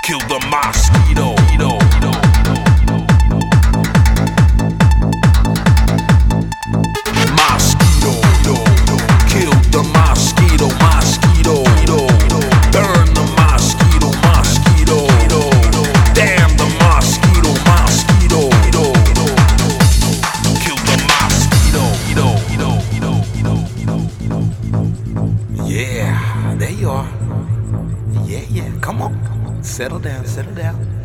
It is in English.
kill the mosquito. Mosquito, kill the mosquito, mosquito. Burn the mosquito, mosquito. Damn the mosquito, mosquito. Kill the mosquito. Yeah, there you are. Yeah, come on. Settle down, settle down.